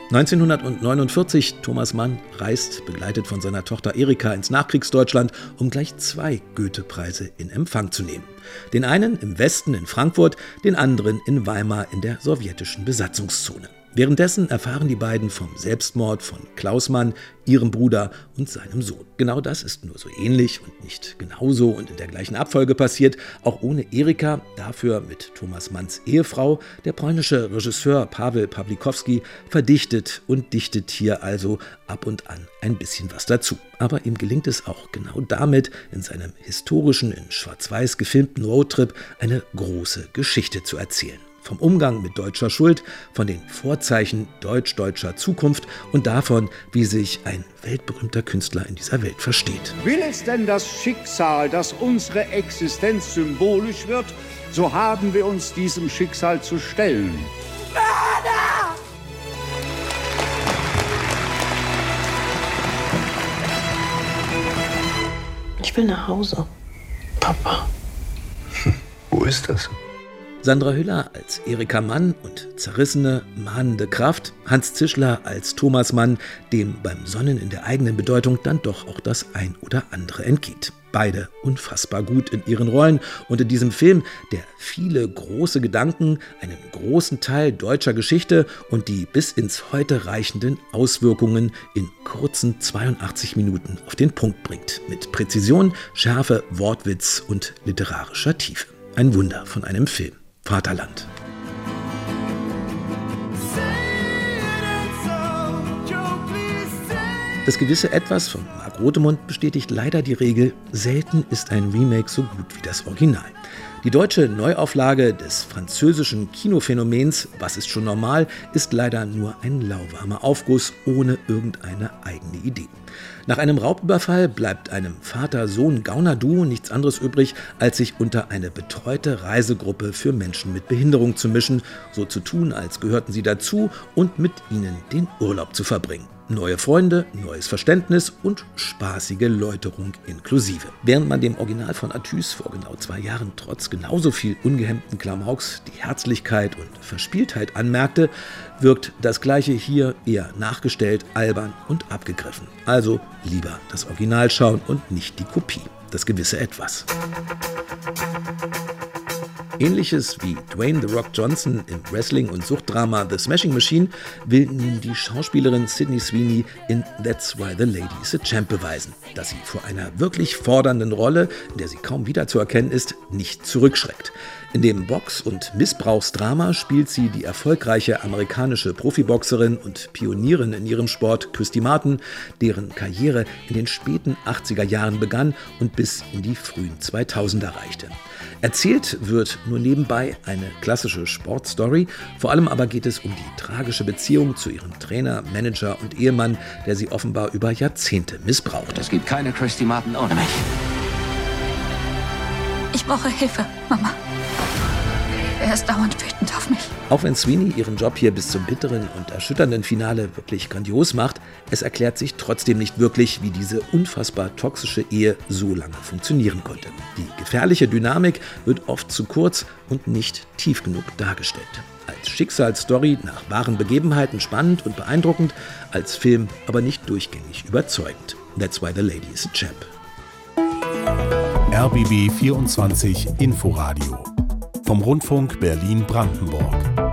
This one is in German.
1949, Thomas Mann reist, begleitet von seiner Tochter Erika, ins Nachkriegsdeutschland, um gleich 2 Goethe-Preise in Empfang zu nehmen. Den einen im Westen in Frankfurt, den anderen in Weimar in der sowjetischen Besatzungszone. Währenddessen erfahren die beiden vom Selbstmord von Klaus Mann, ihrem Bruder und seinem Sohn. Genau das ist nur so ähnlich und nicht genauso und in der gleichen Abfolge passiert, auch ohne Erika, dafür mit Thomas Manns Ehefrau. Der polnische Regisseur Paweł Pawlikowski verdichtet und dichtet hier also ab und an ein bisschen was dazu. Aber ihm gelingt es auch genau damit, in seinem historischen, in Schwarz-Weiß gefilmten Roadtrip eine große Geschichte zu erzählen. Vom Umgang mit deutscher Schuld, von den Vorzeichen deutsch-deutscher Zukunft und davon, wie sich ein weltberühmter Künstler in dieser Welt versteht. Will es denn das Schicksal, dass unsere Existenz symbolisch wird, so haben wir uns diesem Schicksal zu stellen. Mörder! Ich will nach Hause, Papa. Wo ist das? Sandra Hüller als Erika Mann und zerrissene, mahnende Kraft, Hans Zischler als Thomas Mann, dem beim Sonnen in der eigenen Bedeutung dann doch auch das ein oder andere entgeht. Beide unfassbar gut in ihren Rollen und in diesem Film, der viele große Gedanken, einen großen Teil deutscher Geschichte und die bis ins Heute reichenden Auswirkungen in kurzen 82 Minuten auf den Punkt bringt. Mit Präzision, Schärfe, Wortwitz und literarischer Tiefe. Ein Wunder von einem Film. Vaterland. Das gewisse Etwas von Marc Rothemund bestätigt leider die Regel, selten ist ein Remake so gut wie das Original. Die deutsche Neuauflage des französischen Kinophänomens Was ist schon normal ist leider nur ein lauwarmer Aufguss ohne irgendeine eigene Idee. Nach einem Raubüberfall bleibt einem Vater-Sohn-Gauner-Duo nichts anderes übrig, als sich unter eine betreute Reisegruppe für Menschen mit Behinderung zu mischen, so zu tun, als gehörten sie dazu und mit ihnen den Urlaub zu verbringen. Neue Freunde, neues Verständnis und spaßige Läuterung inklusive. Während man dem Original von Athys vor genau 2 Jahren trotz genauso viel ungehemmten Klamauks die Herzlichkeit und Verspieltheit anmerkte, wirkt das Gleiche hier eher nachgestellt, albern und abgegriffen. Also lieber das Original schauen und nicht die Kopie. Das gewisse Etwas. Ähnliches wie Dwayne „The Rock“ Johnson im Wrestling- und Suchtdrama The Smashing Machine will nun die Schauspielerin Sydney Sweeney in That's Why the Lady is a Champ beweisen, dass sie vor einer wirklich fordernden Rolle, in der sie kaum wiederzuerkennen ist, nicht zurückschreckt. In dem Box- und Missbrauchsdrama spielt sie die erfolgreiche amerikanische Profiboxerin und Pionierin in ihrem Sport Christy Martin, deren Karriere in den späten 80er Jahren begann und bis in die frühen 2000er reichte. Erzählt wird nur nebenbei eine klassische Sportstory, vor allem aber geht es um die tragische Beziehung zu ihrem Trainer, Manager und Ehemann, der sie offenbar über Jahrzehnte missbraucht. Es gibt keine Christy Martin ohne mich. Ich brauche Hilfe, Mama. Er ist dauernd wütend auf mich. Auch wenn Sweeney ihren Job hier bis zum bitteren und erschütternden Finale wirklich grandios macht, es erklärt sich trotzdem nicht wirklich, wie diese unfassbar toxische Ehe so lange funktionieren konnte. Die gefährliche Dynamik wird oft zu kurz und nicht tief genug dargestellt. Als Schicksalsstory nach wahren Begebenheiten spannend und beeindruckend, als Film aber nicht durchgängig überzeugend. That's Why the Lady is a Champ. RBB 24 Inforadio vom Rundfunk Berlin-Brandenburg.